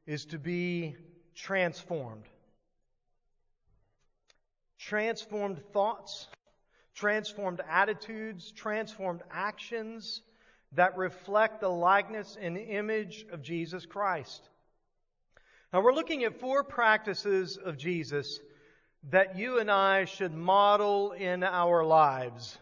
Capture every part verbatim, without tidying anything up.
is to be transformed. Transformed thoughts, transformed attitudes, transformed actions that reflect the likeness and image of Jesus Christ. Now we're looking at four practices of Jesus that you and I should model in our lives.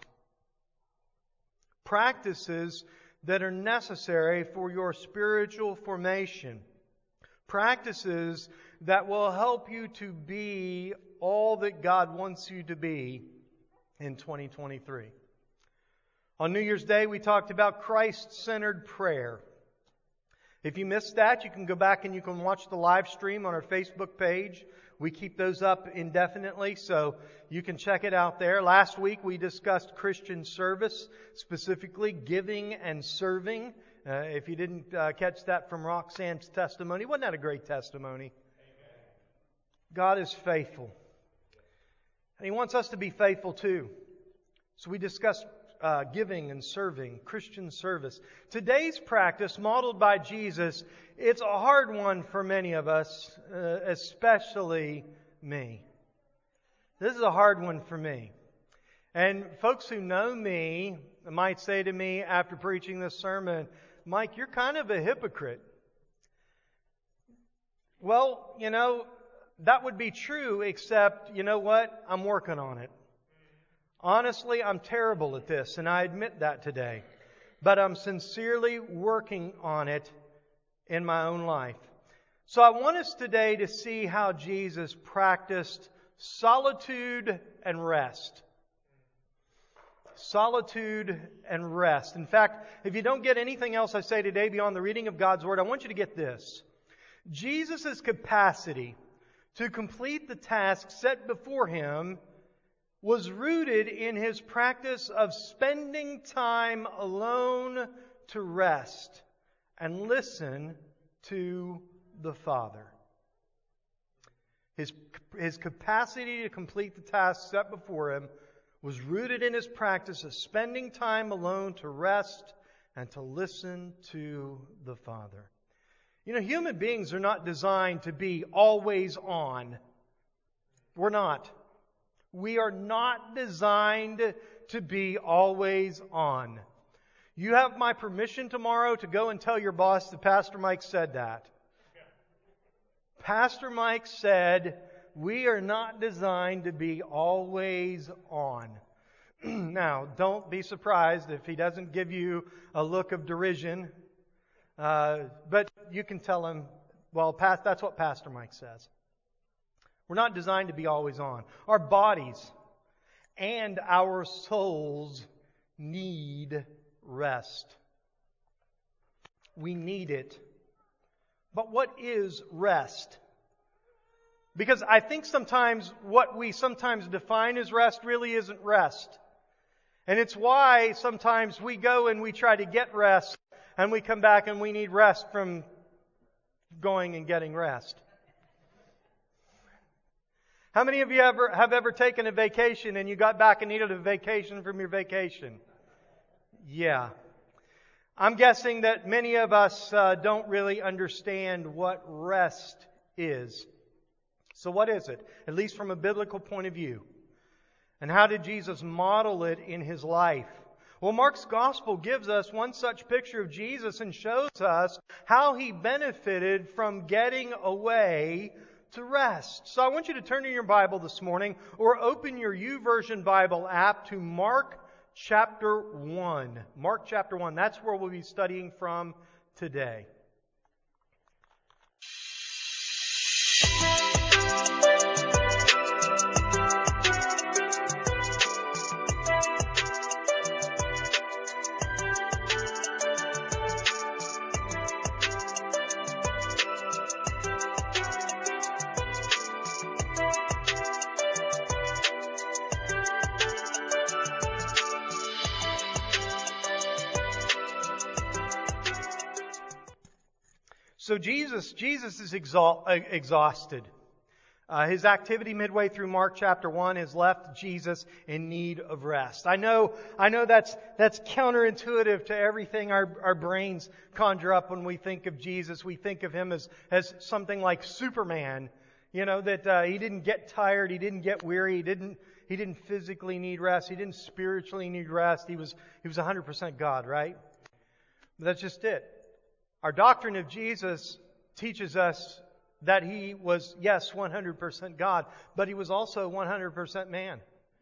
Practices that are necessary for your spiritual formation. Practices that will help you to be all that God wants you to be in twenty twenty-three. On New Year's Day, we talked about Christ-centered prayer. If you missed that, you can go back and you can watch the live stream on our Facebook page. We keep those up indefinitely, so you can check it out there. Last week, we discussed Christian service, specifically giving and serving. Uh, if you didn't uh, catch that from Roxanne's testimony, wasn't that a great testimony? Amen. God is faithful. And He wants us to be faithful too. So we discussed uh, giving and serving, Christian service. Today's practice, modeled by Jesus, it's a hard one for many of us, uh, especially me. This is a hard one for me. And folks who know me might say to me after preaching this sermon, Mike, you're kind of a hypocrite. Well, you know, that would be true, except, you know what? I'm working on it. Honestly, I'm terrible at this, and I admit that today. But I'm sincerely working on it in my own life. So I want us today to see how Jesus practiced solitude and rest. Solitude and rest. In fact, if you don't get anything else I say today beyond the reading of God's Word, I want you to get this. Jesus' capacity to complete the task set before Him was rooted in His practice of spending time alone to rest and listen to the Father. His, his capacity to complete the task set before Him was rooted in His practice of spending time alone to rest and to listen to the Father. You know, human beings are not designed to be always on. We're not. We are not designed to be always on. You have my permission tomorrow to go and tell your boss that Pastor Mike said that. Pastor Mike said, we are not designed to be always on. Now, don't be surprised if he doesn't give you a look of derision. Uh, but you can tell him, well, that's what Pastor Mike says. We're not designed to be always on. Our bodies and our souls need rest. We need it. But what is rest? Because I think sometimes what we sometimes define as rest really isn't rest. And it's why sometimes we go and we try to get rest and we come back and we need rest from going and getting rest. How many of you ever have ever taken a vacation and you got back and needed a vacation from your vacation? Yeah. I'm guessing that many of us uh, don't really understand what rest is. So what is it? At least from a biblical point of view. And how did Jesus model it in His life? Well, Mark's Gospel gives us one such picture of Jesus and shows us how He benefited from getting away to rest. So I want you to turn in your Bible this morning or open your YouVersion Bible app to Mark chapter one. Mark chapter one. That's where we'll be studying from today. So Jesus, Jesus is exalt, uh, exhausted. Uh, his activity midway through Mark chapter one has left Jesus in need of rest. I know, I know that's, that's counterintuitive to everything our, our brains conjure up when we think of Jesus. We think of him as, as something like Superman. You know, that, uh, he didn't get tired, he didn't get weary, he didn't, he didn't physically need rest, he didn't spiritually need rest. He was, he was one hundred percent God, right? But that's just it. Our doctrine of Jesus teaches us that he was, yes, one hundred percent God, but he was also one hundred percent man.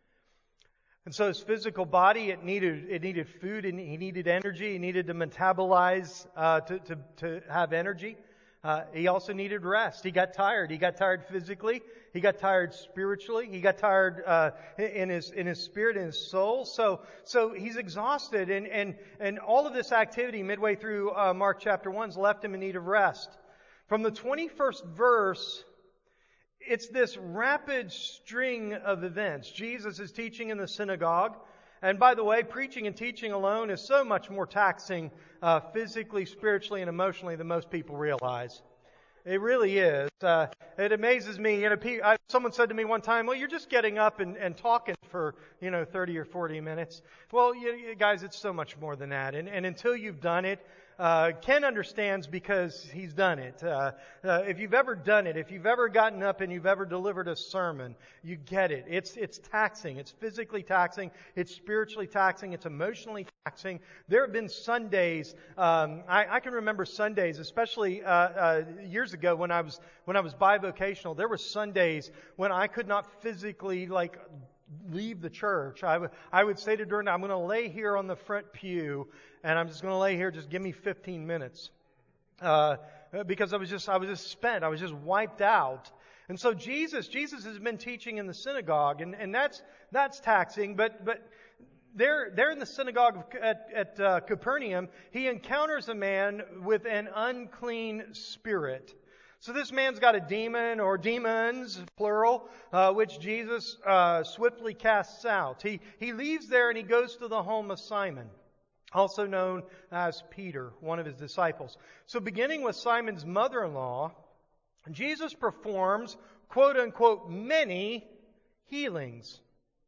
And so his physical body, it needed it needed food, and he needed energy. He needed to metabolize uh, to, to to have energy. Uh, he also needed rest. He got tired. He got tired physically. He got tired spiritually. He got tired uh, in his in his spirit and his soul. So so he's exhausted, and and and all of this activity midway through uh, Mark chapter one's left him in need of rest. From the twenty-first verse, it's this rapid string of events. Jesus is teaching in the synagogue. And by the way, preaching and teaching alone is so much more taxing uh, physically, spiritually, and emotionally than most people realize. It really is. Uh, it amazes me. You know, I, someone said to me one time, well, you're just getting up and, and talking for, you know, thirty or forty minutes. Well, you, you guys, it's so much more than that. And, and until you've done it, Uh, Ken understands because he's done it. Uh, uh, if you've ever done it, if you've ever gotten up and you've ever delivered a sermon, you get it. It's it's taxing. It's physically taxing. It's spiritually taxing. It's emotionally taxing. There have been Sundays. Um, I, I can remember Sundays, especially uh, uh, years ago when I was when I was bivocational. There were Sundays when I could not physically like leave the church. I would I would say to Durden, I'm going to lay here on the front pew, and I'm just going to lay here. Just give me fifteen minutes, uh, because I was just I was just spent. I was just wiped out. And so Jesus Jesus has been teaching in the synagogue, and, and that's that's taxing. But but there there in the synagogue at at uh, Capernaum, he encounters a man with an unclean spirit. So this man's got a demon, or demons, plural, uh, which Jesus uh, swiftly casts out. He he leaves there and he goes to the home of Simon, also known as Peter, one of his disciples. So beginning with Simon's mother-in-law, Jesus performs, quote unquote, many healings.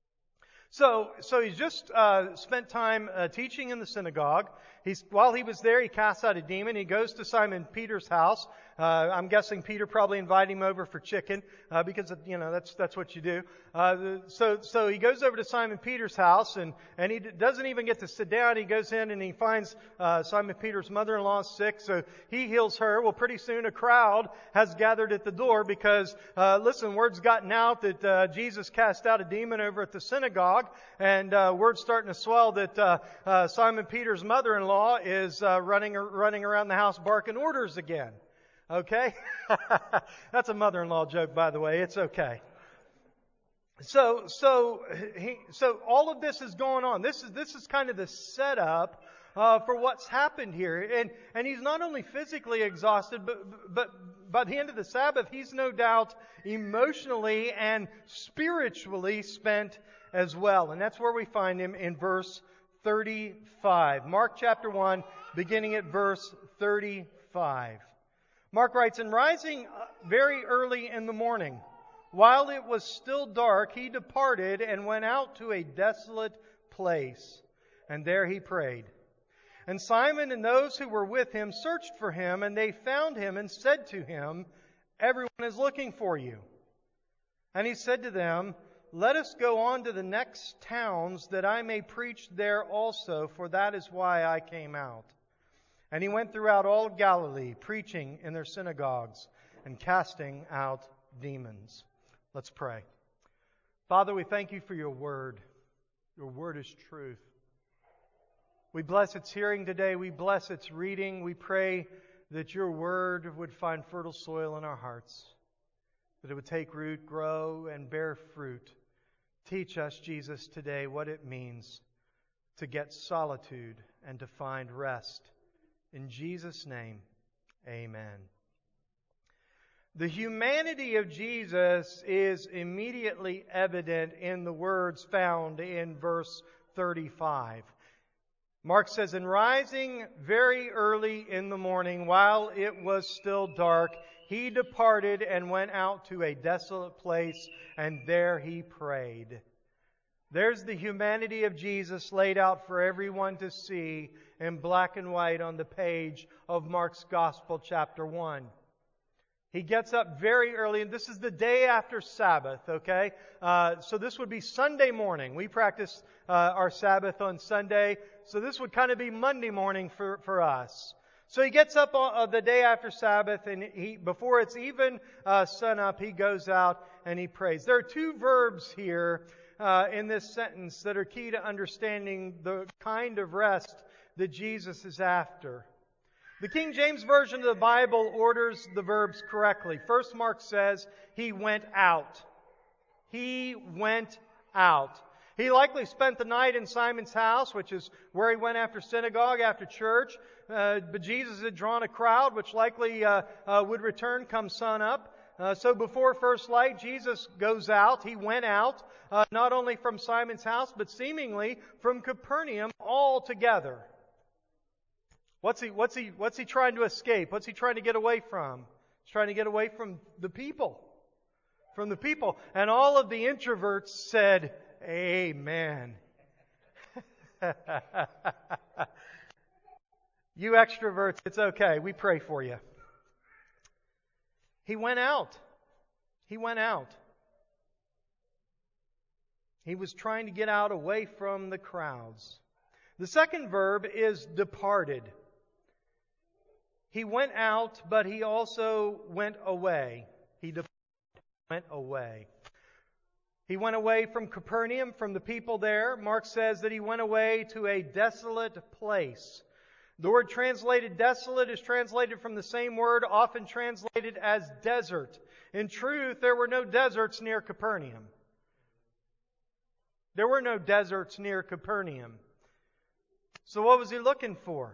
So, so he's just uh, spent time uh, teaching in the synagogue. He's, while he was there, he casts out a demon. He goes to Simon Peter's house. Uh, I'm guessing Peter probably invited him over for chicken, uh, because, you know, that's that's what you do. Uh, so so he goes over to Simon Peter's house, and, and he doesn't even get to sit down. He goes in and he finds uh, Simon Peter's mother-in-law sick, so he heals her. Well, pretty soon a crowd has gathered at the door because, uh, listen, word's gotten out that uh, Jesus cast out a demon over at the synagogue, and uh, word's starting to swell that uh, uh, Simon Peter's mother-in-law is uh, running running around the house barking orders again. Okay? That's a mother-in-law joke, by the way. It's okay. So, so, he, so all of this is going on. This is, this is kind of the setup, uh, for what's happened here. And, and he's not only physically exhausted, but, but by the end of the Sabbath, he's no doubt emotionally and spiritually spent as well. And that's where we find him in verse thirty-five. Mark chapter one, beginning at verse thirty-five. Mark writes, "And rising very early in the morning, while it was still dark, he departed and went out to a desolate place, and there he prayed. And Simon and those who were with him searched for him, and they found him and said to him, 'Everyone is looking for you.' And he said to them, 'Let us go on to the next towns, that I may preach there also, for that is why I came out.' And he went throughout all of Galilee, preaching in their synagogues and casting out demons." Let's pray. Father, we thank you for your word. Your word is truth. We bless its hearing today. We bless its reading. We pray that your word would find fertile soil in our hearts, that it would take root, grow, and bear fruit. Teach us, Jesus, today what it means to get solitude and to find rest. In Jesus' name, amen. The humanity of Jesus is immediately evident in the words found in verse thirty-five. Mark says, "And rising very early in the morning, while it was still dark, he departed and went out to a desolate place, and there he prayed." There's the humanity of Jesus laid out for everyone to see in black and white on the page of Mark's Gospel, chapter one. He gets up very early, and this is the day after Sabbath, okay? Uh, so this would be Sunday morning. We practice uh, our Sabbath on Sunday, so this would kind of be Monday morning for, for us. So he gets up on uh, the day after Sabbath, and he, before it's even uh, sun up, he goes out and he prays. There are two verbs here uh, in this sentence that are key to understanding the kind of rest that Jesus is after. The King James Version of the Bible orders the verbs correctly. First, Mark says, he went out. He went out. He likely spent the night in Simon's house, which is where he went after synagogue, after church. Uh, but Jesus had drawn a crowd, which likely uh, uh, would return come sun up. Uh, so before first light, Jesus goes out. He went out, uh, not only from Simon's house, but seemingly from Capernaum altogether. What's he, what's he, what's he trying to escape? What's he trying to get away from? He's trying to get away from the people. From the people. And all of the introverts said, Amen. You extroverts, it's okay. We pray for you. He went out. He went out. He was trying to get out away from the crowds. The second verb is departed. He went out, but he also went away. He departed, went away. He went away from Capernaum, from the people there. Mark says that he went away to a desolate place. The word translated desolate is translated from the same word often translated as desert. In truth, there were no deserts near Capernaum. There were no deserts near Capernaum. So what was he looking for?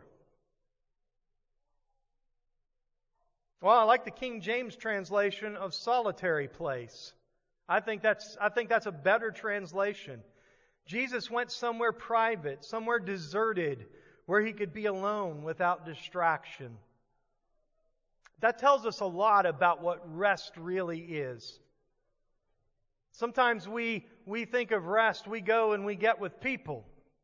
Well, I like the King James translation of solitary place. I think that's, I think that's a better translation. Jesus went somewhere private, somewhere deserted, where he could be alone without distraction. That tells us a lot about what rest really is. Sometimes we, we think of rest, we go and we get with people.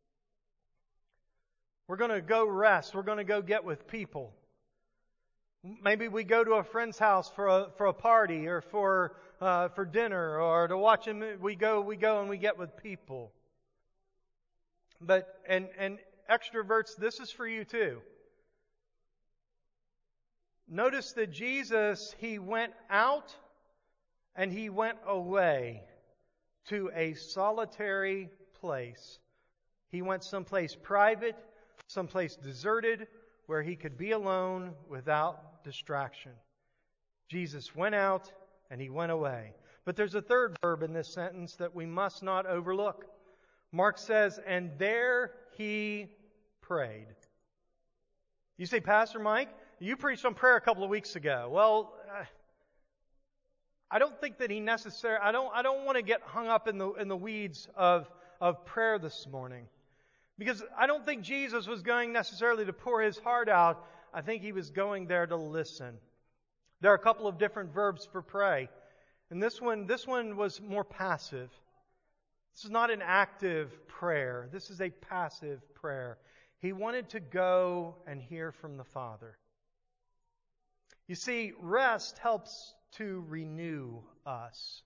We're going to go rest. We're going to go get with people. Maybe we go to a friend's house for a for a party or for uh, for dinner or to watch a movie. We go we go and we get with people. But and and extroverts, this is for you too. Notice that Jesus, he went out and he went away to a solitary place. He went someplace private, someplace deserted, where he could be alone without distraction. Jesus went out and he went away. But there's a third verb in this sentence that we must not overlook. Mark says, and there he prayed. You say, Pastor Mike, you preached on prayer a couple of weeks ago. Well, I don't think that he necessarily, I don't, I don't want to get hung up in the, in the weeds of, of prayer this morning. Because I don't think Jesus was going necessarily to pour his heart out. I think he was going there to listen. There are a couple of different verbs for pray. And this one, this one was more passive. This is not an active prayer. This is a passive prayer. He wanted to go and hear from the Father. You see, rest helps to renew us.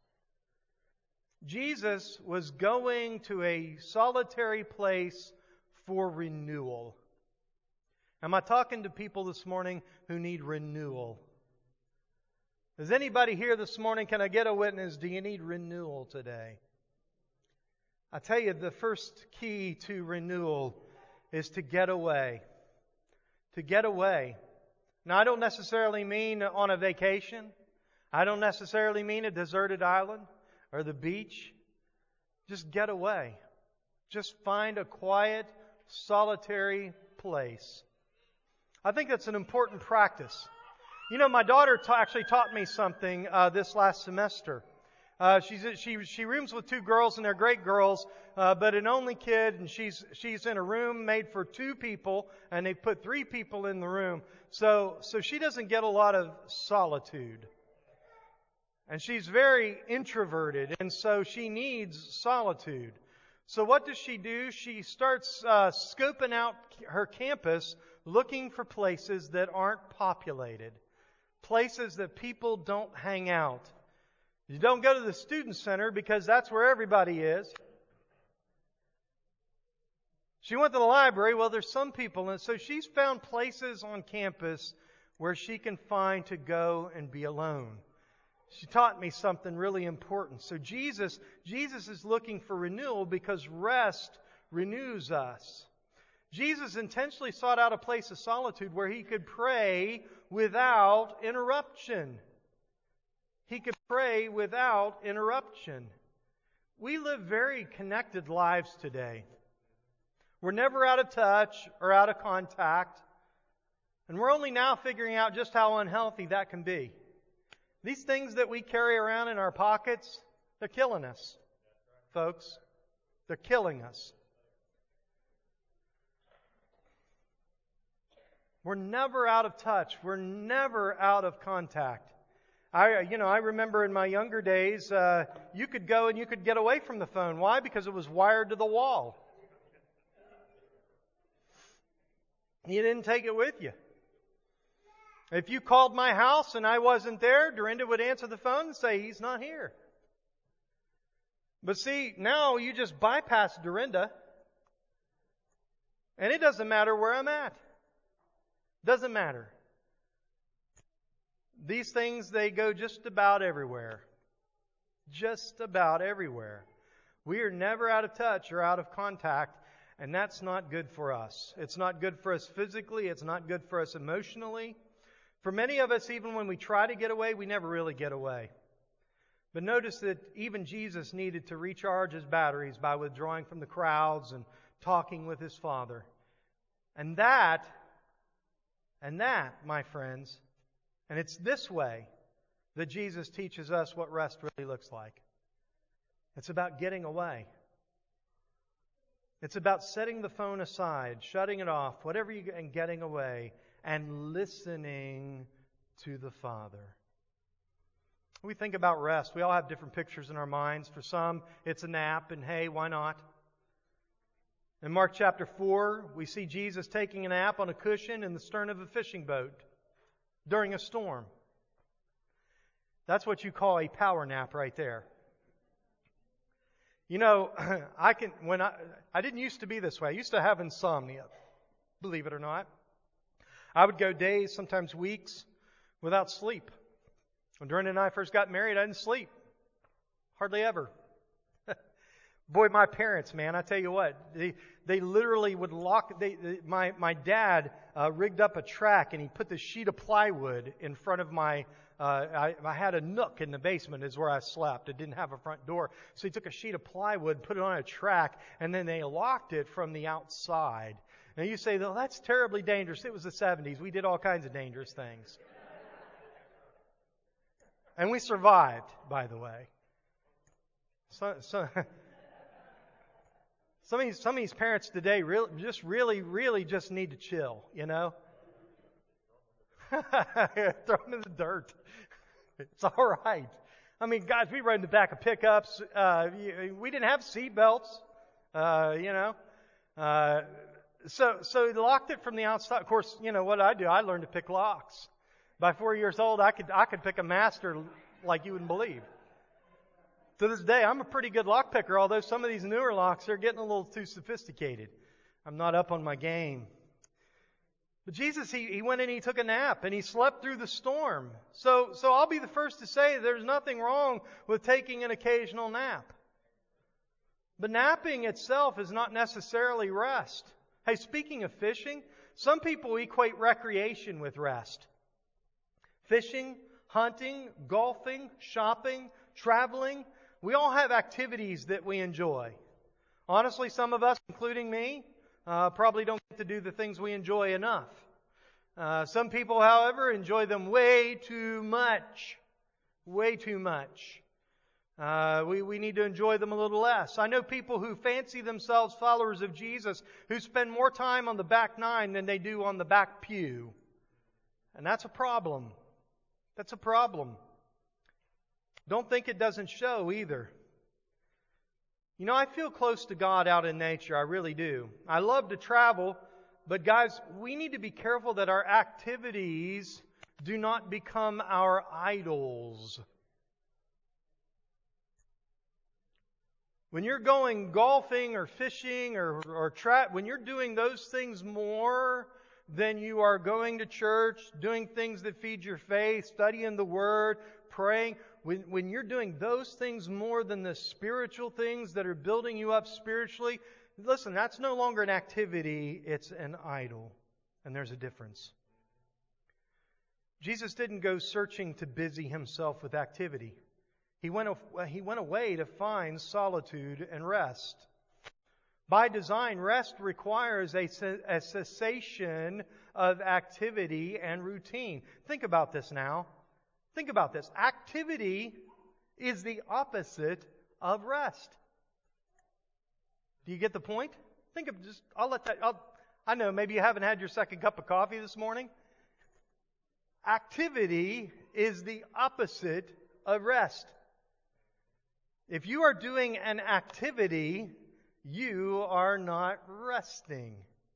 Jesus was going to a solitary place for renewal. Am I talking to people this morning who need renewal? Is anybody here this morning, can I get a witness? Do you need renewal today? I tell you, the first key to renewal is to get away. To get away. Now, I don't necessarily mean on a vacation. I don't necessarily mean a deserted island or the beach. Just get away. Just find a quiet, solitary place. I think that's an important practice. You know, my daughter ta- actually taught me something uh, this last semester. Uh, she's she she rooms with two girls, and they're great girls, uh, but an only kid, and she's she's in a room made for two people, and they put three people in the room. So so she doesn't get a lot of solitude, and she's very introverted, and so she needs solitude. So what does she do? She starts uh, scoping out her campus, looking for places that aren't populated, places that people don't hang out. You don't go to the student center because that's where everybody is. She went to the library. Well, there's some people. And so she's found places on campus where she can find to go and be alone. She taught me something really important. So Jesus, Jesus is looking for renewal because rest renews us. Jesus intentionally sought out a place of solitude where he could pray without interruption. He could pray without interruption. We live very connected lives today. We're never out of touch or out of contact. And we're only now figuring out just how unhealthy that can be. These things that we carry around in our pockets, they're killing us, folks. They're killing us. We're never out of touch. We're never out of contact. I, you know, I remember in my younger days, uh, you could go and you could get away from the phone. Why? Because it was wired to the wall. You didn't take it with you. If you called my house and I wasn't there, Dorinda would answer the phone and say, he's not here. But see, now you just bypass Dorinda, and it doesn't matter where I'm at. Doesn't matter. These things, they go just about everywhere. Just about everywhere. We are never out of touch or out of contact, and that's not good for us. It's not good for us physically. It's not good for us emotionally. For many of us, even when we try to get away, we never really get away. But notice that even Jesus needed to recharge his batteries by withdrawing from the crowds and talking with his Father. And that, and that, my friends, and it's this way that Jesus teaches us what rest really looks like. It's about getting away. It's about setting the phone aside, shutting it off, whatever you and getting away, and listening to the Father. We think about rest. We all have different pictures in our minds. For some, it's a nap, and hey, why not? In Mark chapter four, we see Jesus taking a nap on a cushion in the stern of a fishing boat during a storm. That's what you call a power nap right there. You know, I can when I I didn't used to be this way. I used to have insomnia, believe it or not. I would go days, sometimes weeks, without sleep. When Dorinda and I first got married, I didn't sleep. Hardly ever. Boy, my parents, man, I tell you what, they they literally would lock. They, they my my dad uh, rigged up a track, and he put this sheet of plywood in front of my. Uh, I, I had a nook in the basement is where I slept. It didn't have a front door, so he took a sheet of plywood, put it on a track, and then they locked it from the outside. Now you say, "Well, that's terribly dangerous." It was the seventies. We did all kinds of dangerous things, and we survived. By the way, so. so Some of these, some of these parents today really, just really, really just need to chill, you know? Throw them in the dirt. It's all right. I mean, guys, we rode in the back of pickups. Uh, we didn't have seat belts, uh, you know? Uh, so, so he locked it from the outside. Of course, you know what I do? I learned to pick locks. By four years old, I could, I could pick a master like you wouldn't believe. To this day, I'm a pretty good lock picker, although some of these newer locks are getting a little too sophisticated. I'm not up on my game. But Jesus, he, he went and he took a nap, and he slept through the storm. So, so I'll be the first to say there's nothing wrong with taking an occasional nap. But napping itself is not necessarily rest. Hey, speaking of fishing, some people equate recreation with rest. Fishing, hunting, golfing, shopping, traveling. We all have activities that we enjoy. Honestly, some of us, including me, uh, probably don't get to do the things we enjoy enough. Uh, some people, however, enjoy them way too much. Way too much. Uh, we, we need to enjoy them a little less. I know people who fancy themselves followers of Jesus who spend more time on the back nine than they do on the back pew. And that's a problem. That's a problem. Don't think it doesn't show either. You know, I feel close to God out in nature. I really do. I love to travel, but guys, we need to be careful that our activities do not become our idols. When you're going golfing or fishing or, or tra- when you're doing those things more than you are going to church, doing things that feed your faith, studying the Word, praying, when, when you're doing those things more than the spiritual things that are building you up spiritually, listen, that's no longer an activity, it's an idol. And there's a difference. Jesus didn't go searching to busy Himself with activity. He went, he went away to find solitude and rest. By design, rest requires a, a cessation of activity and routine. Think about this now. Think about this. Activity is the opposite of rest. Do you get the point? Think of just, I'll let that, I'll, I know maybe you haven't had your second cup of coffee this morning. Activity is the opposite of rest. If you are doing an activity, you are not resting.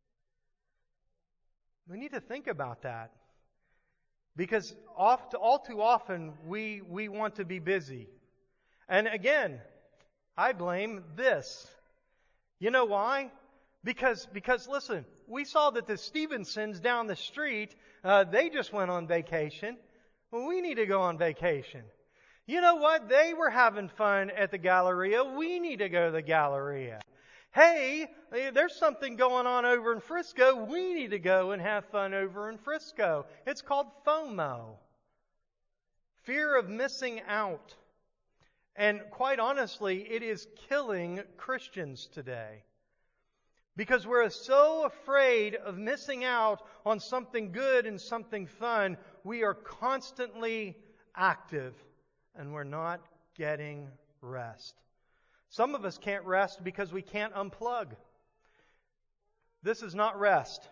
We need to think about that. Because oft, all too often, we, we want to be busy. And again, I blame this. You know why? Because, because listen, we saw that the Stevensons down the street, uh, they just went on vacation. Well, we need to go on vacation. You know what? They were having fun at the Galleria. We need to go to the Galleria. Hey, there's something going on over in Frisco. We need to go and have fun over in Frisco. It's called FOMO. Fear of missing out. And quite honestly, it is killing Christians today. Because we're so afraid of missing out on something good and something fun, we are constantly active. And we're not getting rest. Some of us can't rest because we can't unplug. This is not rest.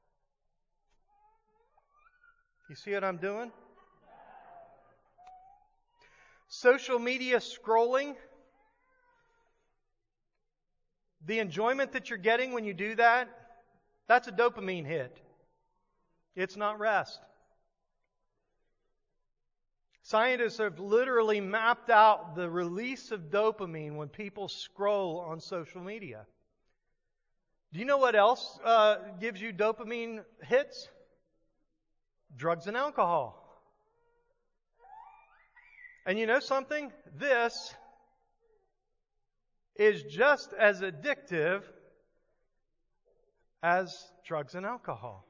You see what I'm doing? Social media scrolling. The enjoyment that you're getting when you do that, that's a dopamine hit. It's not rest. Scientists have literally mapped out the release of dopamine when people scroll on social media. Do you know what else uh, gives you dopamine hits? Drugs and alcohol. And you know something? This is just as addictive as drugs and alcohol.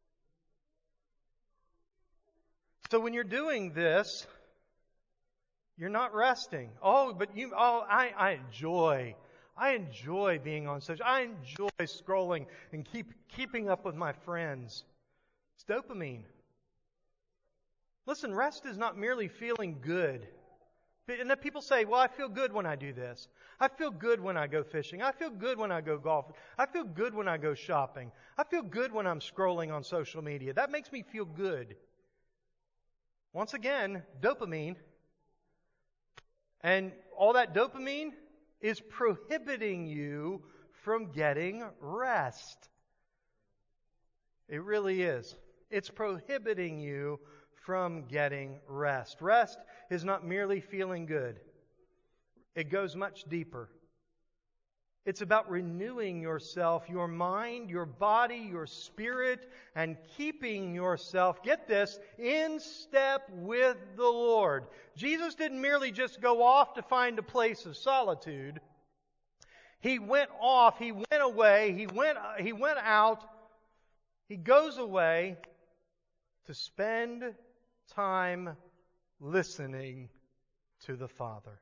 So when you're doing this, you're not resting. Oh, but you, oh, I, I enjoy, I enjoy being on social. I enjoy scrolling and keep keeping up with my friends. It's dopamine. Listen, rest is not merely feeling good. And then people say, well, I feel good when I do this. I feel good when I go fishing. I feel good when I go golfing. I feel good when I go shopping. I feel good when I'm scrolling on social media. That makes me feel good. Once again, dopamine. And all that dopamine is prohibiting you from getting rest. It really is. It's prohibiting you from getting rest. Rest is not merely feeling good. It goes much deeper. It's about renewing yourself, your mind, your body, your spirit, and keeping yourself, get this, in step with the Lord. Jesus didn't merely just go off to find a place of solitude. He went off, He went away, He went, he went out, He goes away to spend time listening to the Father.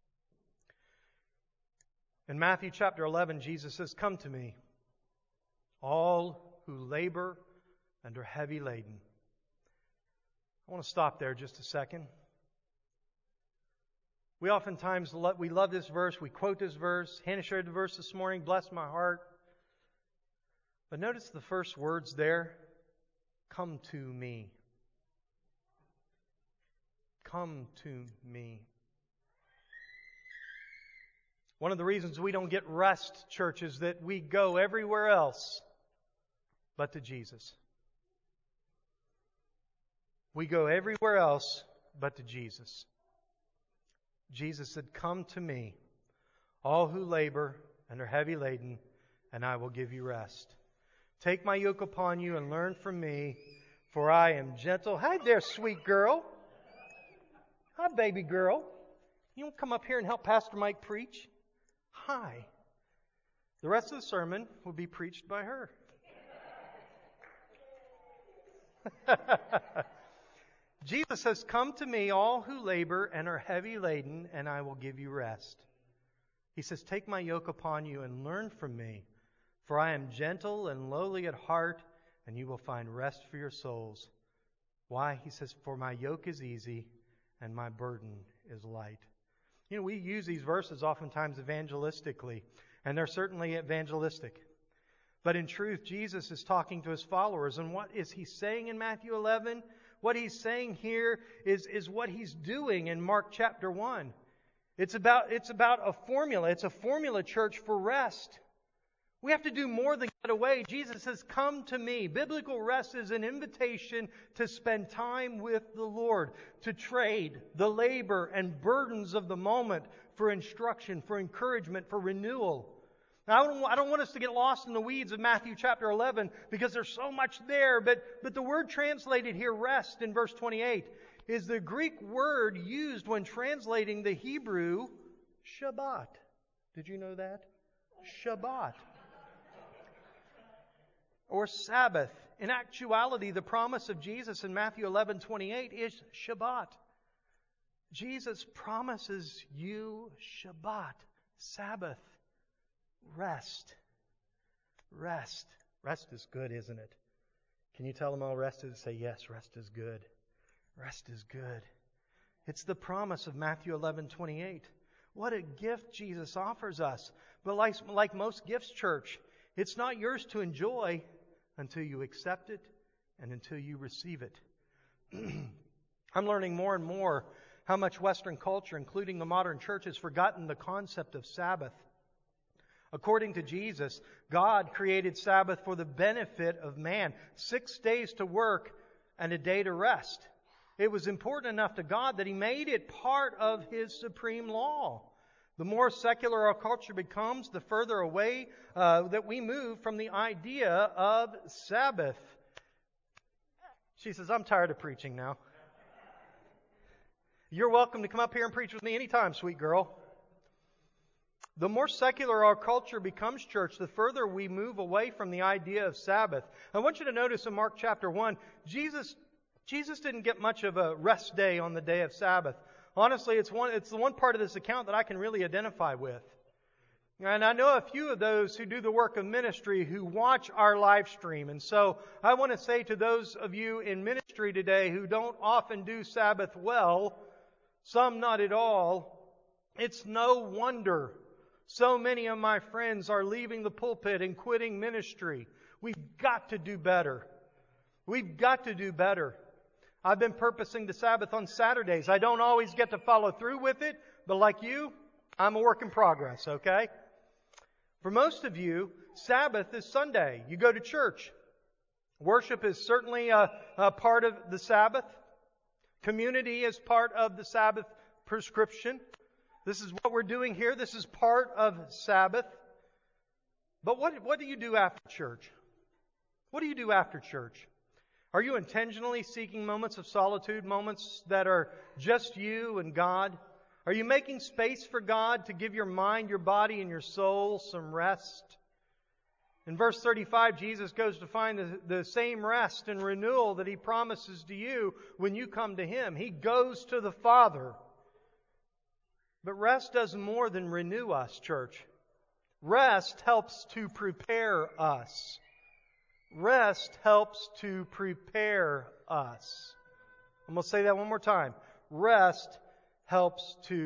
In Matthew chapter eleven, Jesus says, "Come to me, all who labor and are heavy laden." I want to stop there just a second. We oftentimes love, we love this verse. We quote this verse. Hannah shared the verse this morning. Bless my heart. But notice the first words there. Come to me. Come to me. One of the reasons we don't get rest, church, is that we go everywhere else but to Jesus. We go everywhere else but to Jesus. Jesus said, come to me, all who labor and are heavy laden, and I will give you rest. Take my yoke upon you and learn from me, for I am gentle. Hi there, sweet girl. Hi, baby girl. You want to come up here and help Pastor Mike preach? Hi. The rest of the sermon will be preached by her. Jesus says, come to me, all who labor and are heavy laden, and I will give you rest. He says, take my yoke upon you and learn from me, for I am gentle and lowly at heart, and you will find rest for your souls. Why? He says, for my yoke is easy and my burden is light. You know, we use these verses oftentimes evangelistically, and they're certainly evangelistic. But in truth, Jesus is talking to his followers, and what is he saying in Matthew eleven? What he's saying here is, is what he's doing in Mark chapter one. It's about, it's about a formula. It's a formula, church, for rest. We have to do more than get away. Jesus says, come to me. Biblical rest is an invitation to spend time with the Lord, to trade the labor and burdens of the moment for instruction, for encouragement, for renewal. Now, I don't, I don't want us to get lost in the weeds of Matthew chapter eleven because there's so much there, but, but the word translated here, rest, in verse twenty-eight, is the Greek word used when translating the Hebrew Shabbat. Did you know that? Shabbat. Or Sabbath. In actuality, the promise of Jesus in Matthew eleven twenty-eight is Shabbat. Jesus promises you Shabbat, Sabbath, rest. Rest. Rest is good, isn't it? Can you tell them all rest is? Say, yes, rest is good. Rest is good. It's the promise of Matthew eleven twenty-eight. What a gift Jesus offers us. But like, like most gifts, church, it's not yours to enjoy until you accept it and until you receive it. I'm learning more and more how much Western culture, including the modern church, has forgotten the concept of Sabbath. According to Jesus, God created Sabbath for the benefit of man. Six days to work and a day to rest. It was important enough to God that He made it part of His supreme law. The more secular our culture becomes, the further away uh, that we move from the idea of Sabbath. She says, I'm tired of preaching now. You're welcome to come up here and preach with me anytime, sweet girl. The more secular our culture becomes, church, the further we move away from the idea of Sabbath. I want you to notice in Mark chapter one, Jesus, Jesus didn't get much of a rest day on the day of Sabbath. Honestly, it's one, it's the one part of this account that I can really identify with. And I know a few of those who do the work of ministry who watch our live stream. And so I want to say to those of you in ministry today who don't often do Sabbath well, some not at all, it's no wonder so many of my friends are leaving the pulpit and quitting ministry. We've got to do better. We've got to do better. I've been purposing the Sabbath on Saturdays. I don't always get to follow through with it, but like you, I'm a work in progress, okay? For most of you, Sabbath is Sunday. You go to church. Worship is certainly a, a part of the Sabbath. Community is part of the Sabbath prescription. This is what we're doing here. This is part of Sabbath. But what, what do you do after church? What do you do after church? Are you intentionally seeking moments of solitude, moments that are just you and God? Are you making space for God to give your mind, your body, and your soul some rest? In verse thirty-five, Jesus goes to find the, the same rest and renewal that He promises to you when you come to Him. He goes to the Father. But rest does more than renew us, church. Rest helps to prepare us. Rest helps to prepare us. I'm going to say that one more time. Rest helps to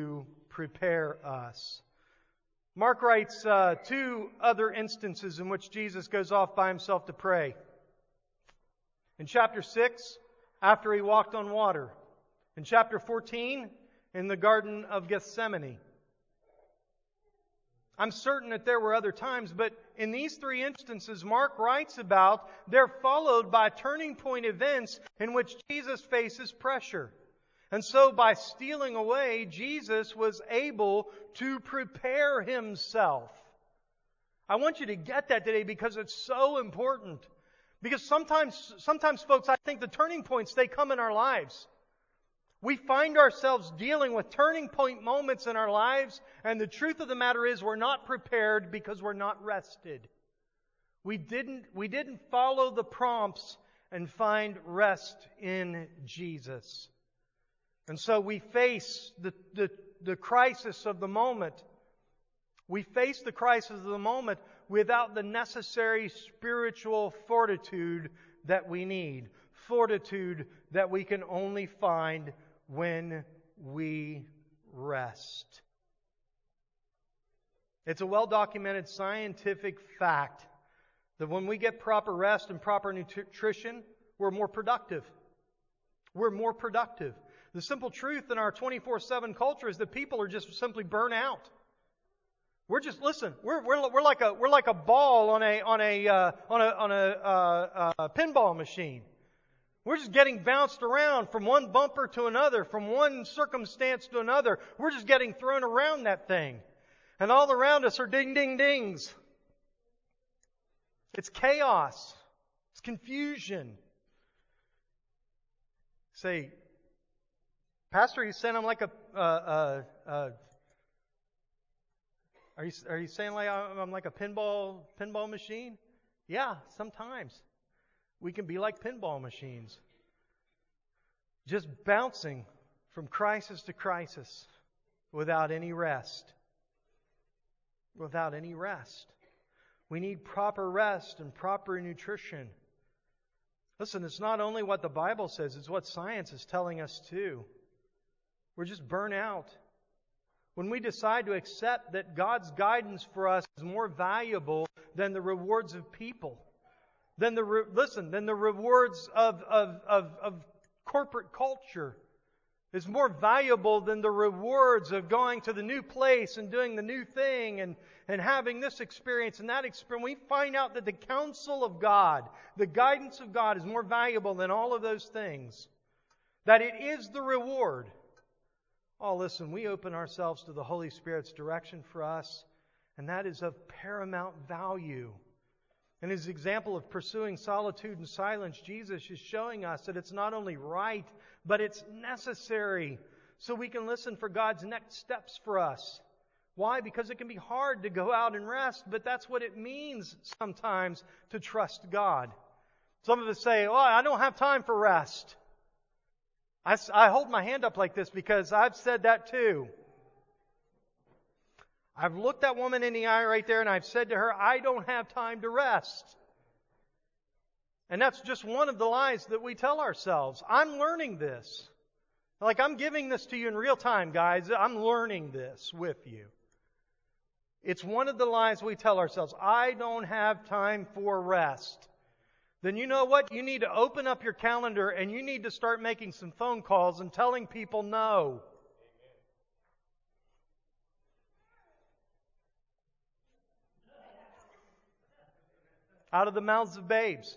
prepare us. Mark writes uh, two other instances in which Jesus goes off by himself to pray. In chapter six, after he walked on water. In chapter fourteen, in the Garden of Gethsemane. I'm certain that there were other times, but in these three instances Mark writes about, they're followed by turning point events in which Jesus faces pressure. And so by stealing away, Jesus was able to prepare himself. I want you to get that today because it's so important. Because sometimes, sometimes folks, I think the turning points, they come in our lives. We find ourselves dealing with turning point moments in our lives, and the truth of the matter is we're not prepared because we're not rested. We didn't, we didn't follow the prompts and find rest in Jesus. And so we face the, the, the crisis of the moment. We face the crisis of the moment without the necessary spiritual fortitude that we need. Fortitude that we can only find when we rest. It's a well-documented scientific fact that when we get proper rest and proper nutrition, we're more productive. We're more productive. The simple truth in our twenty-four seven culture is that people are just simply burnt out. We're just listen. We're we're we're like a we're like a ball on a on a uh, on a on a uh, uh, pinball machine. We're just getting bounced around from one bumper to another, from one circumstance to another. We're just getting thrown around that thing. And all around us are ding, ding, dings. It's chaos. It's confusion. Say, Pastor, you saying I'm like a, uh, uh, uh, are you, are you saying like I'm like a pinball, pinball machine? Yeah, sometimes. We can be like pinball machines. Just bouncing from crisis to crisis without any rest. Without any rest. We need proper rest and proper nutrition. Listen, it's not only what the Bible says, it's what science is telling us too. We're just burnt out. When we decide to accept that God's guidance for us is more valuable than the rewards of people, Than the re- listen, than the rewards of, of, of, of corporate culture is more valuable than the rewards of going to the new place and doing the new thing and, and having this experience and that experience. We find out that the counsel of God, the guidance of God is more valuable than all of those things. That it is the reward. Oh, listen, we open ourselves to the Holy Spirit's direction for us, and that is of paramount value. In his example of pursuing solitude and silence, Jesus is showing us that it's not only right, but it's necessary so we can listen for God's next steps for us. Why? Because it can be hard to go out and rest, but that's what it means sometimes to trust God. Some of us say, oh, I don't have time for rest. I, I hold my hand up like this because I've said that too. I've looked that woman in the eye right there and I've said to her, I don't have time to rest. And that's just one of the lies that we tell ourselves. I'm learning this. Like I'm giving this to you in real time, guys. I'm learning this with you. It's one of the lies we tell ourselves. I don't have time for rest. Then you know what? You need to open up your calendar and you need to start making some phone calls and telling people no. Out of the mouths of babes.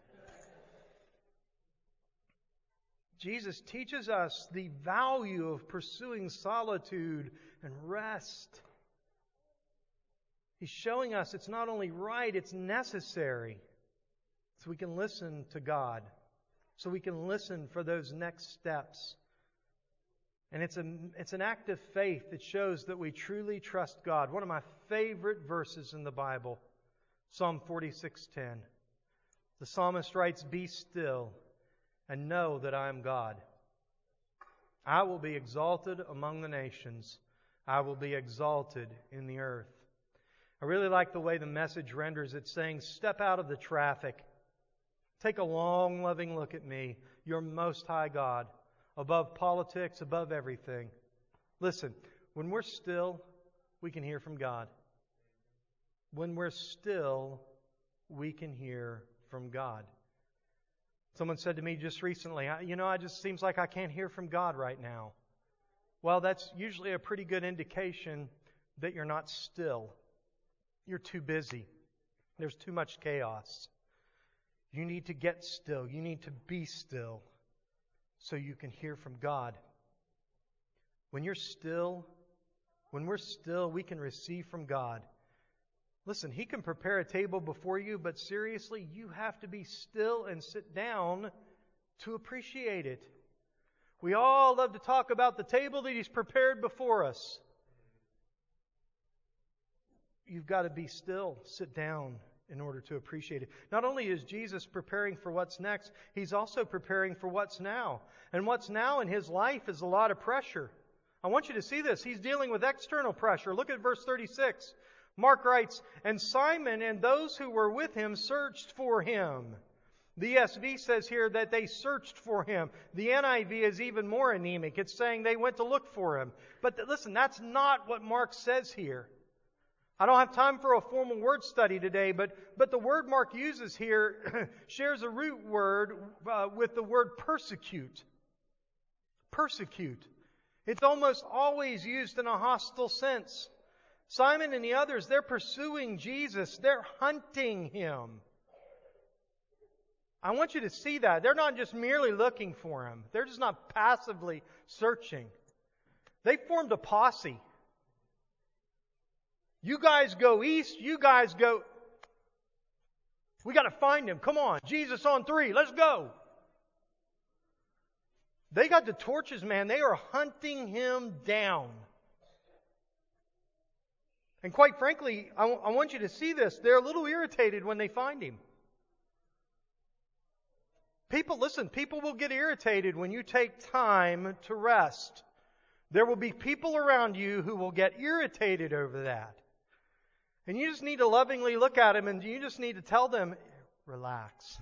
Jesus teaches us the value of pursuing solitude and rest. He's showing us it's not only right, it's necessary. So we can listen to God. So we can listen for those next steps. And it's, a, it's an act of faith that shows that we truly trust God. One of my favorite verses in the Bible. Psalm forty-six ten. The psalmist writes, be still and know that I am God. I will be exalted among the nations. I will be exalted in the earth. I really like the way the Message renders it, saying, step out of the traffic. Take a long, loving look at me, your most high God, above politics, above everything. Listen, when we're still, we can hear from God. When we're still, we can hear from God. Someone said to me just recently, you know, it just seems like I can't hear from God right now. Well, that's usually a pretty good indication that you're not still. You're too busy. There's too much chaos. You need to get still. You need to be still so you can hear from God. When you're still, when we're still, we can receive from God. Listen, He can prepare a table before you, but seriously, you have to be still and sit down to appreciate it. We all love to talk about the table that He's prepared before us. You've got to be still, sit down in order to appreciate it. Not only is Jesus preparing for what's next, He's also preparing for what's now. And what's now in His life is a lot of pressure. I want you to see this. He's dealing with external pressure. Look at verse thirty-six. Mark writes, "And Simon and those who were with him searched for Him." The E S V says here that they searched for Him. The N I V is even more anemic. It's saying they went to look for Him. But th- listen, that's not what Mark says here. I don't have time for a formal word study today, but, but the word Mark uses here shares a root word uh, with the word persecute. Persecute. It's almost always used in a hostile sense. Simon and the others, they're pursuing Jesus. They're hunting Him. I want you to see that. They're not just merely looking for Him. They're just not passively searching. They formed a posse. You guys go east. You guys go... We got to find Him. Come on. Jesus on three. Let's go. They got the torches, man. They are hunting Him down. And quite frankly, I, w- I want you to see this. They're a little irritated when they find Him. People, listen, people will get irritated when you take time to rest. There will be people around you who will get irritated over that. And you just need to lovingly look at them and you just need to tell them, relax.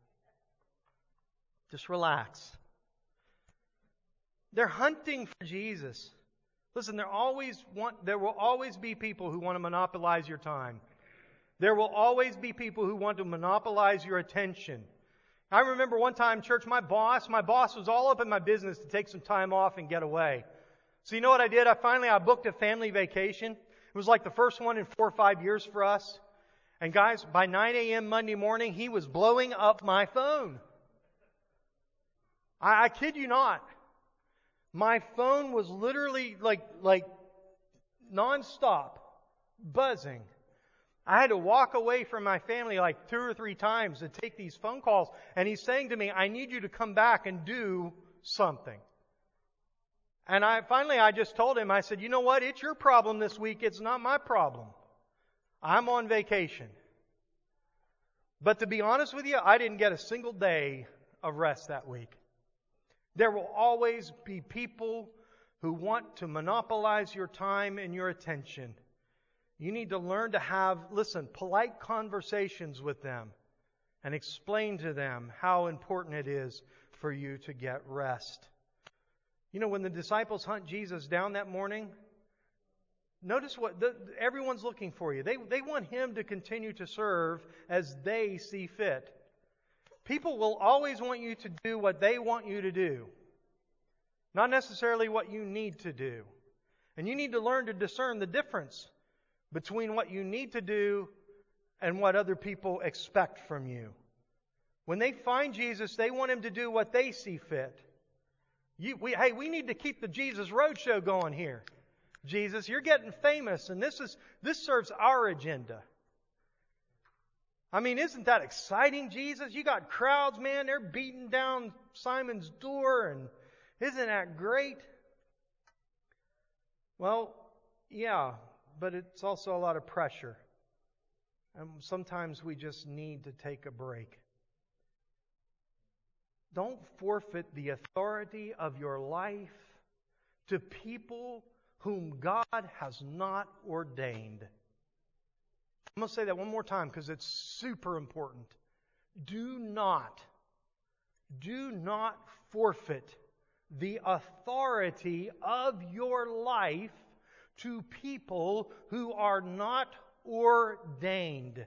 Just relax. They're hunting for Jesus. Listen, there always want, there will always be people who want to monopolize your time. There will always be people who want to monopolize your attention. I remember one time, church, my boss, my boss was all up in my business to take some time off and get away. So you know what I did? I finally, I booked a family vacation. It was like the first one in four or five years for us. And guys, by nine a.m. Monday morning, he was blowing up my phone. I, I kid you not. My phone was literally like, like nonstop buzzing. I had to walk away from my family like two or three times to take these phone calls. And he's saying to me, I need you to come back and do something. And I finally, I just told him, I said, you know what? It's your problem this week. It's not my problem. I'm on vacation. But to be honest with you, I didn't get a single day of rest that week. There will always be people who want to monopolize your time and your attention. You need to learn to have, listen, polite conversations with them and explain to them how important it is for you to get rest. You know, when the disciples hunt Jesus down that morning, notice what the, everyone's looking for you. They, they want Him to continue to serve as they see fit. People will always want you to do what they want you to do, not necessarily what you need to do. And you need to learn to discern the difference between what you need to do and what other people expect from you. When they find Jesus, they want Him to do what they see fit. You, we, hey, we need to keep the Jesus Roadshow going here. Jesus, you're getting famous, and this is this serves our agenda. I mean, isn't that exciting, Jesus? You got crowds, man, they're beating down Simon's door, and isn't that great? Well, yeah, but it's also a lot of pressure. And sometimes we just need to take a break. Don't forfeit the authority of your life to people whom God has not ordained. I'm going to say that one more time because it's super important. Do not, do not forfeit the authority of your life to people who are not ordained.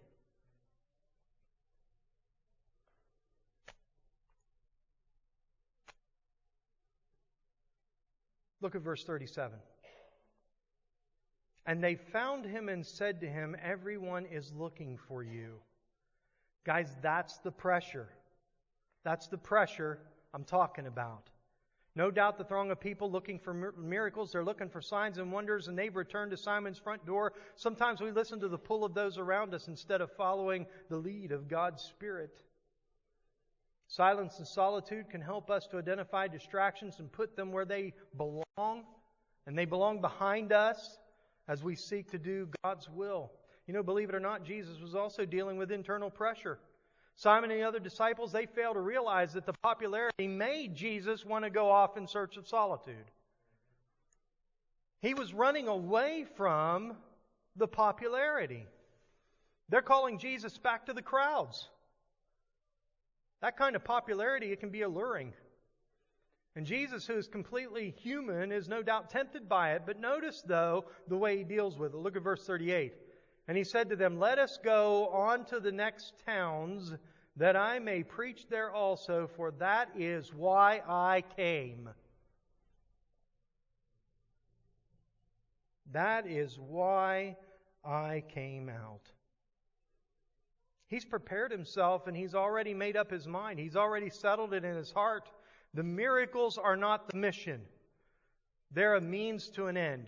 Look at verse thirty-seven. And they found him and said to him, everyone is looking for you. Guys, that's the pressure. That's the pressure I'm talking about. No doubt the throng of people looking for miracles, they're looking for signs and wonders, and they've returned to Simon's front door. Sometimes we listen to the pull of those around us instead of following the lead of God's Spirit. Silence and solitude can help us to identify distractions and put them where they belong. And they belong behind us as we seek to do God's will. You know, believe it or not, Jesus was also dealing with internal pressure. Simon and the other disciples, they failed to realize that the popularity made Jesus want to go off in search of solitude. He was running away from the popularity. They're calling Jesus back to the crowds. That kind of popularity, it can be alluring. And Jesus, who is completely human, is no doubt tempted by it. But notice, though, the way He deals with it. Look at verse thirty-eight. And He said to them, let us go on to the next towns, that I may preach there also, for that is why I came. That is why I came out. He's prepared himself and he's already made up his mind. He's already settled it in his heart. The miracles are not the mission. They're a means to an end.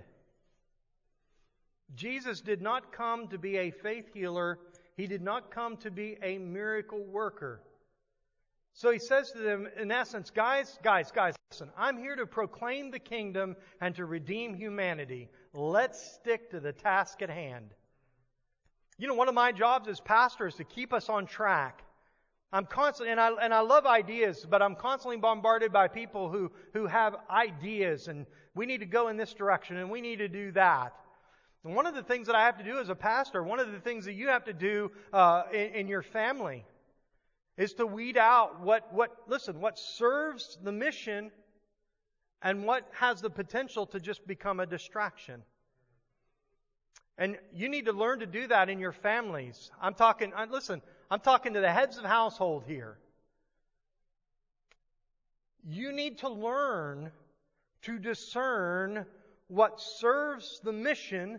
Jesus did not come to be a faith healer. He did not come to be a miracle worker. So He says to them, in essence, guys, guys, guys, listen, I'm here to proclaim the kingdom and to redeem humanity. Let's stick to the task at hand. You know, one of my jobs as pastor is to keep us on track. I'm constantly, and I, and I love ideas, but I'm constantly bombarded by people who, who have ideas, and we need to go in this direction, and we need to do that. And one of the things that I have to do as a pastor, one of the things that you have to do uh, in, in your family, is to weed out what, what, listen, what serves the mission and what has the potential to just become a distraction. And you need to learn to do that in your families. I'm talking, listen, I'm talking to the heads of household here. You need to learn to discern what serves the mission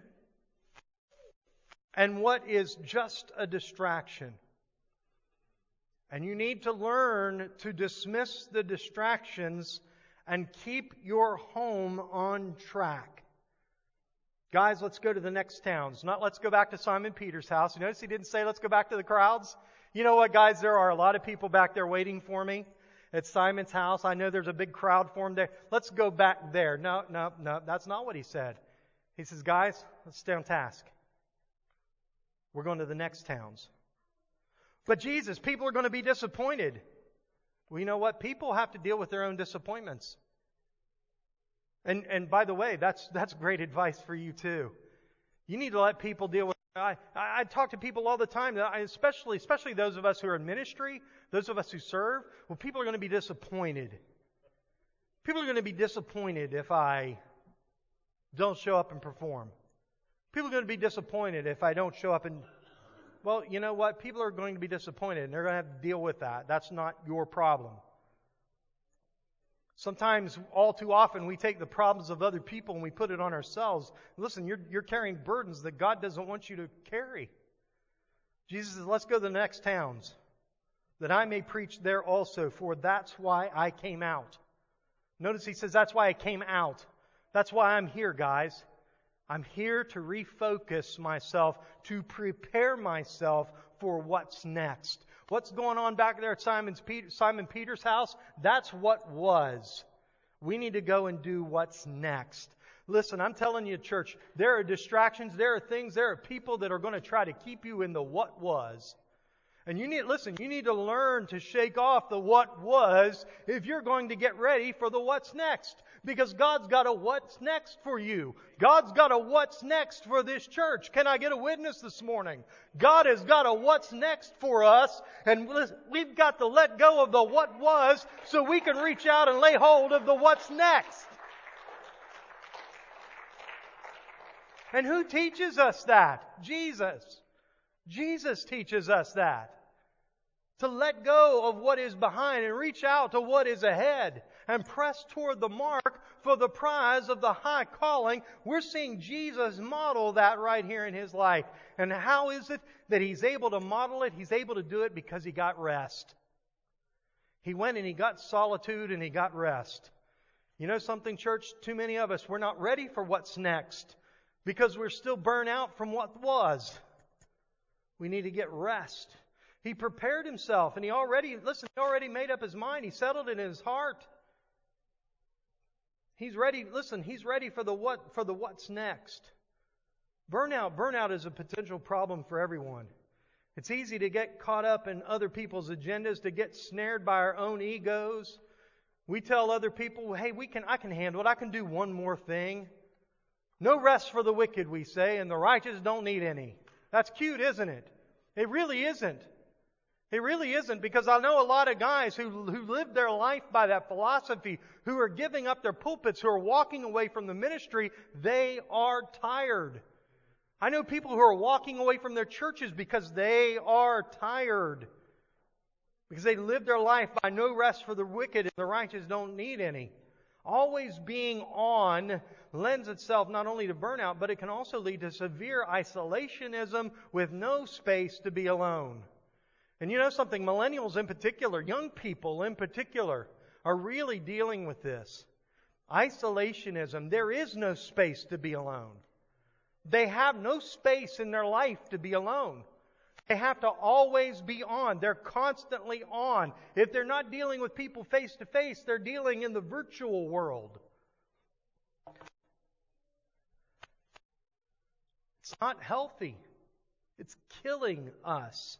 and what is just a distraction. And you need to learn to dismiss the distractions and keep your home on track. Guys, let's go to the next towns. Not let's go back to Simon Peter's house. You notice he didn't say let's go back to the crowds? You know what, guys? There are a lot of people back there waiting for me at Simon's house. I know there's a big crowd formed there. Let's go back there. No, no, no. That's not what he said. He says, guys, let's stay on task. We're going to the next towns. But Jesus, people are going to be disappointed. Well, you know what? People have to deal with their own disappointments. And and by the way, that's that's great advice for you too. You need to let people deal with it. I, I, I talk to people all the time, especially especially those of us who are in ministry, those of us who serve. Well, people are going to be disappointed. People are going to be disappointed if I don't show up and perform. People are going to be disappointed if I don't show up and... Well, you know what? People are going to be disappointed, and they're going to have to deal with that. That's not your problem. Sometimes, all too often, we take the problems of other people and we put it on ourselves. Listen, you're, you're carrying burdens that God doesn't want you to carry. Jesus says, let's go to the next towns, that I may preach there also, for that's why I came out. Notice He says, that's why I came out. That's why I'm here, guys. I'm here to refocus myself, to prepare myself for what's next. What's going on back there at Simon's Peter, Simon Peter's house? That's what was. We need to go and do what's next. Listen, I'm telling you, church, there are distractions, there are things, there are people that are going to try to keep you in the what was. And you need, listen, you need to learn to shake off the what was if you're going to get ready for the what's next. Because God's got a what's next for you. God's got a what's next for this church. Can I get a witness this morning? God has got a what's next for us. And we've got to let go of the what was so we can reach out and lay hold of the what's next. And who teaches us that? Jesus. Jesus teaches us that. To let go of what is behind and reach out to what is ahead and press toward the mark for the prize of the high calling. We're seeing Jesus model that right here in His life. And how is it that He's able to model it? He's able to do it because He got rest. He went and He got solitude and He got rest. You know something, church? Too many of us, we're not ready for what's next because we're still burnt out from what was. We need to get rest. He prepared himself and he already, listen, he already made up his mind. He settled it in his heart. He's ready, listen, he's ready for the what, for the what's next. Burnout, burnout is a potential problem for everyone. It's easy to get caught up in other people's agendas, to get snared by our own egos. We tell other people, hey, we can, I can handle it. I can do one more thing. No rest for the wicked, we say, and the righteous don't need any. That's cute, isn't it? It really isn't. It really isn't, because I know a lot of guys who, who live their life by that philosophy, who are giving up their pulpits, who are walking away from the ministry. They are tired. I know people who are walking away from their churches because they are tired. Because they live their life by no rest for the wicked and the righteous don't need any. Always being on lends itself not only to burnout, but it can also lead to severe isolationism with no space to be alone. And you know something, millennials in particular, young people in particular, are really dealing with this. Isolationism. There is no space to be alone. They have no space in their life to be alone. They have to always be on. They're constantly on. If they're not dealing with people face to face, they're dealing in the virtual world. It's not healthy. It's killing us.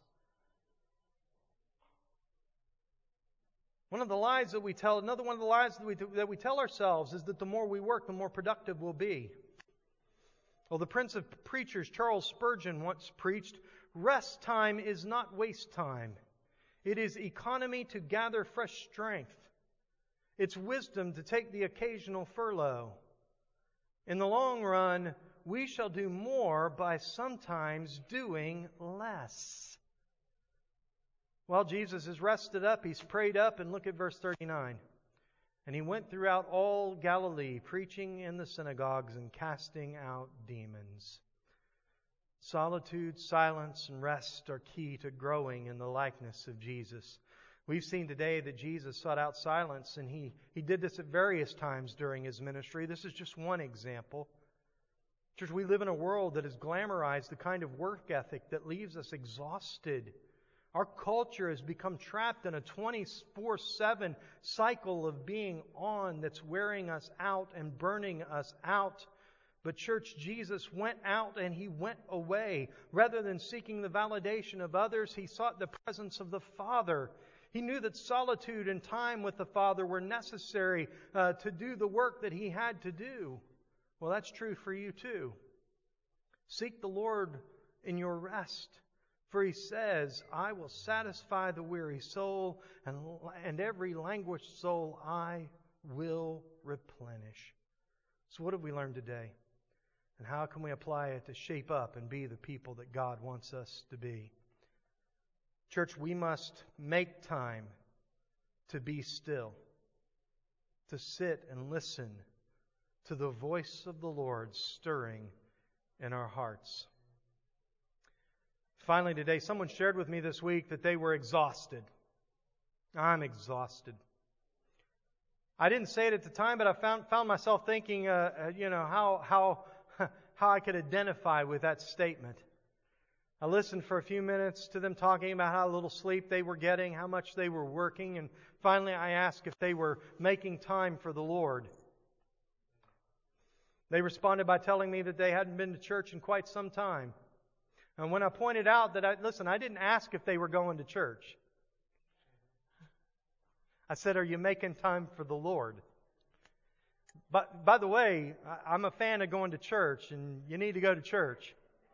One of the lies that we tell, another one of the lies that we, that we tell ourselves is that the more we work, the more productive we'll be. Well, the Prince of Preachers, Charles Spurgeon, once preached, rest time is not waste time. It is economy to gather fresh strength. It's wisdom to take the occasional furlough. In the long run, we shall do more by sometimes doing less. Well, Jesus is rested up, He's prayed up, and look at verse thirty-nine. And He went throughout all Galilee, preaching in the synagogues and casting out demons. Solitude, silence, and rest are key to growing in the likeness of Jesus. We've seen today that Jesus sought out silence, and He, he did this at various times during His ministry. This is just one example. Church, we live in a world that has glamorized the kind of work ethic that leaves us exhausted. Our culture has become trapped in a twenty-four seven cycle of being on that's wearing us out and burning us out. But church, Jesus went out and He went away. Rather than seeking the validation of others, He sought the presence of the Father. He knew that solitude and time with the Father were necessary uh, to do the work that He had to do. Well, that's true for you too. Seek the Lord in your rest. For He says, I will satisfy the weary soul, and, and every languished soul I will replenish. So what have we learned today? And how can we apply it to shape up and be the people that God wants us to be? Church, we must make time to be still, to sit and listen to the voice of the Lord stirring in our hearts. Finally today, someone shared with me this week that they were exhausted. I'm exhausted. I didn't say it at the time, but I found found myself thinking, uh, uh, you know, how how how I could identify with that statement. I listened for a few minutes to them talking about how little sleep they were getting, how much they were working, and finally I asked if they were making time for the Lord. They responded by telling me that they hadn't been to church in quite some time. And when I pointed out that, I listen, I didn't ask if they were going to church. I said, are you making time for the Lord? But by the way, I'm a fan of going to church, and you need to go to church.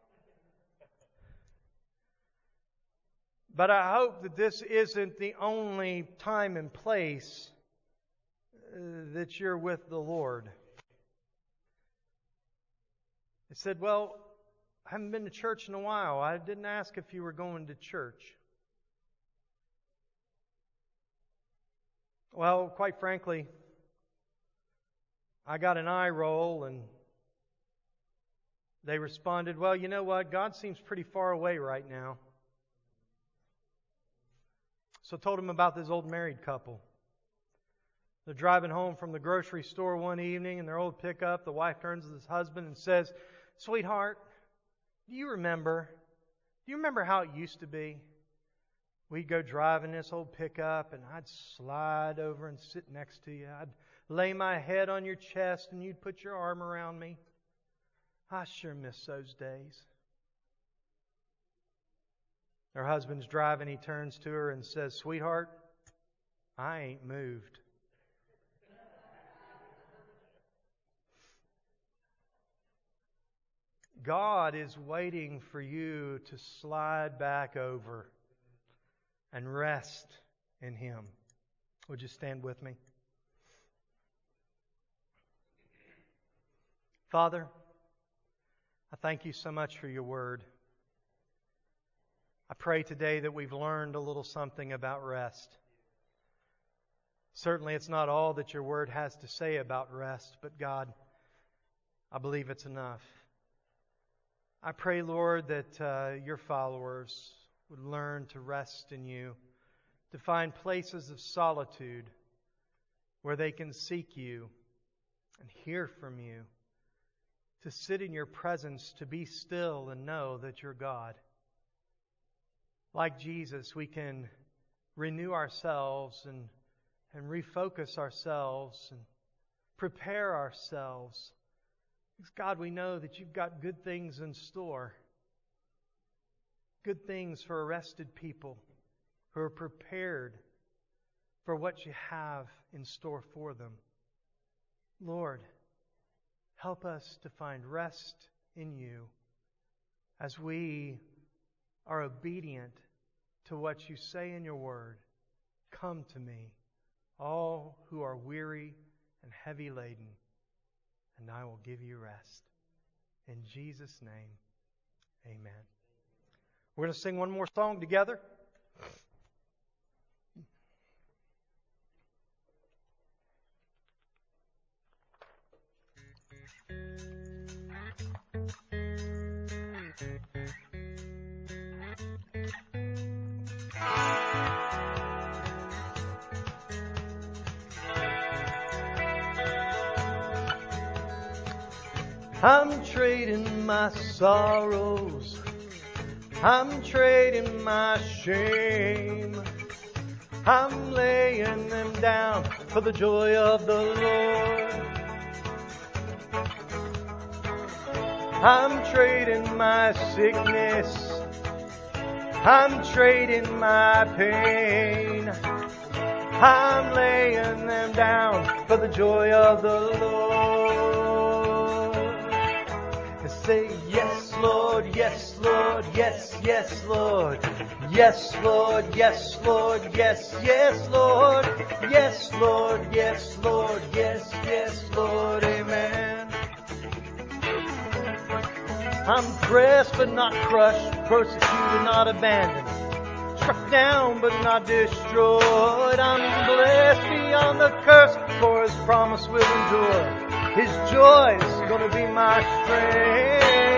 But I hope that this isn't the only time and place that you're with the Lord. They said, well, I haven't been to church in a while. I didn't ask if you were going to church. Well, quite frankly, I got an eye roll and they responded, well, you know what? God seems pretty far away right now. So I told him about this old married couple. They're driving home from the grocery store one evening in their old pickup. The wife turns to his husband and says, sweetheart, do you remember? Do you remember how it used to be? We'd go driving this old pickup and I'd slide over and sit next to you. I'd lay my head on your chest and you'd put your arm around me. I sure miss those days. Her husband's driving. He turns to her and says, sweetheart, I ain't moved. God is waiting for you to slide back over and rest in Him. Would you stand with me? Father, I thank you so much for your word. I pray today that we've learned a little something about rest. Certainly it's not all that your word has to say about rest, but God, I believe it's enough. I pray, Lord, that uh, your followers would learn to rest in you, to find places of solitude where they can seek you and hear from you, to sit in your presence, to be still and know that you're God. Like Jesus, we can renew ourselves and, and refocus ourselves and prepare ourselves. Because God, we know that you've got good things in store. Good things for arrested people who are prepared for what you have in store for them. Lord, help us to find rest in you as we are obedient to what you say in your word. Come to me, all who are weary and heavy laden, and I will give you rest. In Jesus' name, amen. We're going to sing one more song together. I'm trading my sorrows, I'm trading my shame, I'm laying them down for the joy of the Lord. I'm trading my sickness, I'm trading my pain, I'm laying them down for the joy of the Lord. Say, yes, Lord, yes, Lord, yes, yes, Lord. Yes, Lord, yes, Lord, yes, yes, Lord. Yes, Lord, yes, Lord, yes, yes, Lord, amen. I'm pressed but not crushed, persecuted, not abandoned, struck down but not destroyed. I'm blessed beyond the curse, for His promise will endure. His joy is going to be my strength.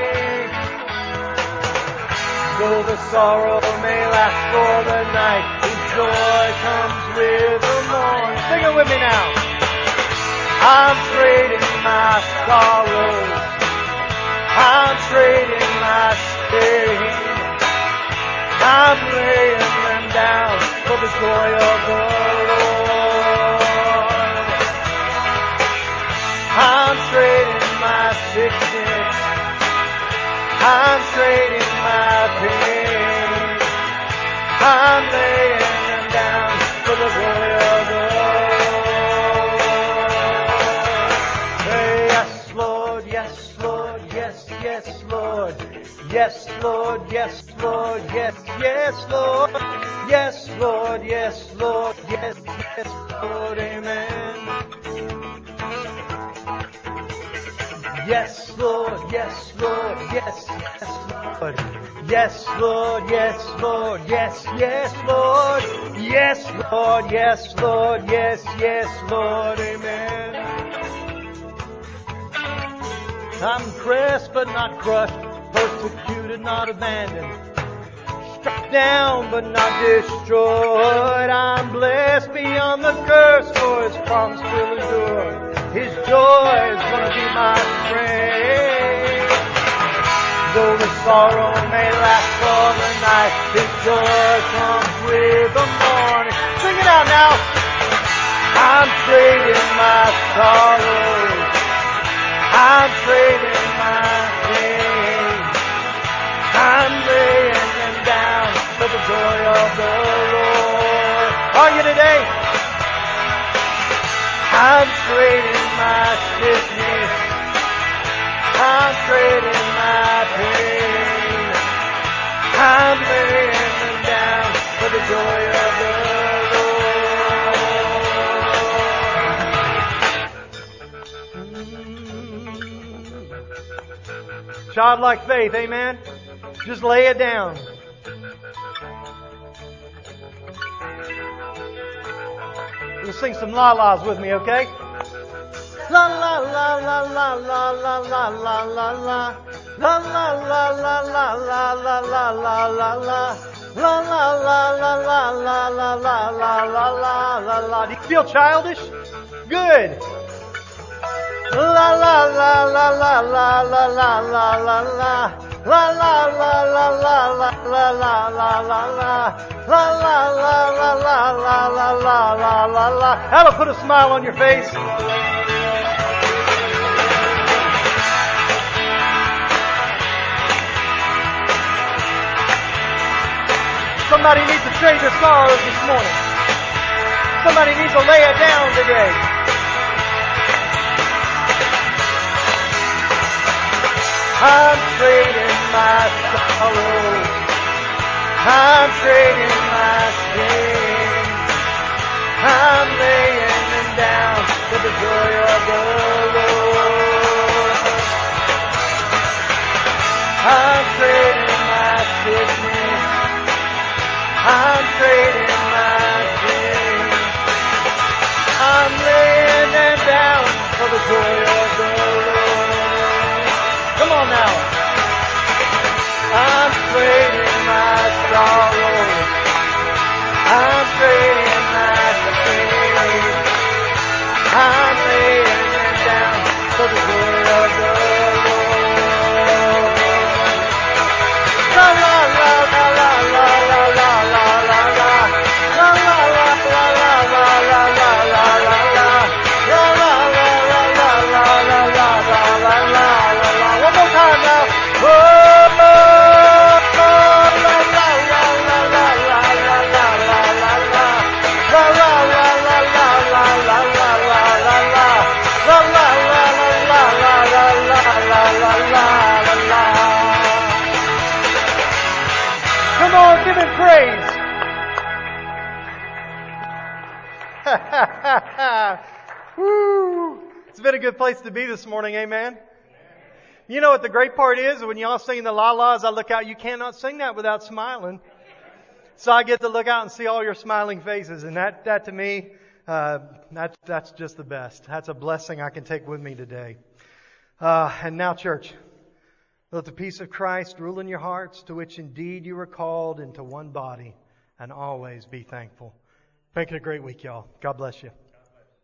Though the sorrow may last for the night, His joy comes with the morn. Sing it with me now. I'm trading my sorrows, I'm trading my shame, I'm laying them down for the joy of the Lord. I'm trading my sickness, I'm trading my pain, I'm laying them down for the joy of the Lord. Say yes, Lord, yes, Lord, yes, yes, Lord. Yes, Lord, yes, Lord, yes, yes, Lord. Yes, Lord, yes, Lord, yes, yes, Lord, amen. Yes, Lord, yes, Lord, yes, yes, Lord. Yes, Lord, yes, Lord, yes, yes, Lord. Yes, Lord, yes, Lord, yes, yes, Lord. Amen. I'm pressed but not crushed, persecuted, not abandoned, struck down but not destroyed. I'm blessed beyond the curse, for His promise will endure. His joy is going to be my strength. Though the sorrow may last for the night, His joy comes with the morning. Sing it out now. I'm trading my sorrows. I'm trading my pain. I'm laying them down for the joy of the Lord. Are you today? I'm trading my sickness. I'm trading my pain. I'm laying them down for the joy of the Lord. Childlike faith, amen? Just lay it down. You'll sing some la-las with me, okay? La la la la la la la la la la la. La la la la la la la la la la la. La la la la la la la la la la la la la. Do you feel childish? Good. La la la la la la la la la la la. La la la la la la la la la la la. La la la la la la la la la la la. That'll put a smile on your face. Somebody needs to trade their sorrows this morning. Somebody needs to lay it down today. I'm trading my sorrows. I'm trading my shame. I'm laying them down for the joy of the Lord. I'm trading my sickness. I'm trading my sin. I'm laying them down for the joy of the Lord. Come on now. I'm trading my sorrows. I'm trading my sin. I'm laying them down for the joy of the Lord. La la la la la la la la la la la. La la la la la la la la la la la. La la la la la la la la la la la. One more time now. Oh, oh, oh, la la la la la la la la la la la. La la la la la la la la la la la. La la la la la la la la la la la. Come on, give Him praise. Woo. It's been a good place to be this morning, amen? You know what the great part is? When y'all sing the la-las, I look out, you cannot sing that without smiling. So I get to look out and see all your smiling faces. And that, that to me, uh, that, that's just the best. That's a blessing I can take with me today. Uh, and now, church, let the peace of Christ rule in your hearts, to which indeed you were called into one body, and always be thankful. Make it a great week, y'all. God bless you.